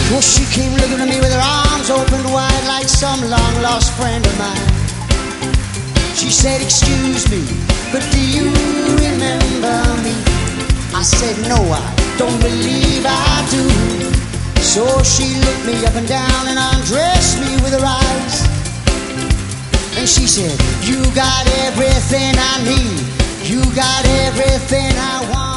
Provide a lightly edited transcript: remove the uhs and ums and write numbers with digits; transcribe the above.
Well, she came looking at me with her arms opened wide like some long-lost friend of mine. She said, excuse me, but do you remember me? I said, no, I don't believe I do. So she looked me up and down and undressed me with her eyes. And she said, you got everything I need. You got everything I want.